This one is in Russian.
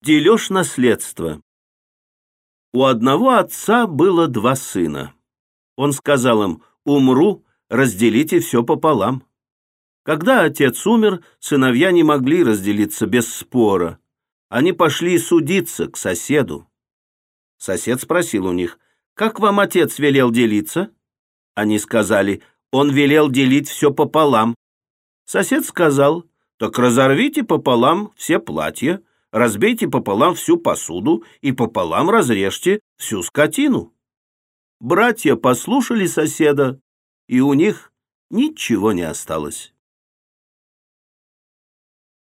Дележ наследства. У одного отца было 2 сына. Он сказал им: «Умру, разделите все пополам». Когда отец умер, сыновья не могли разделиться без спора. Они пошли судиться к соседу. Сосед спросил у них: «Как вам отец велел делиться?» Они сказали: «Он велел делить все пополам». Сосед сказал: «Так разорвите пополам все платья, разбейте пополам всю посуду и пополам разрежьте всю скотину». Братья послушали соседа, и у них ничего не осталось.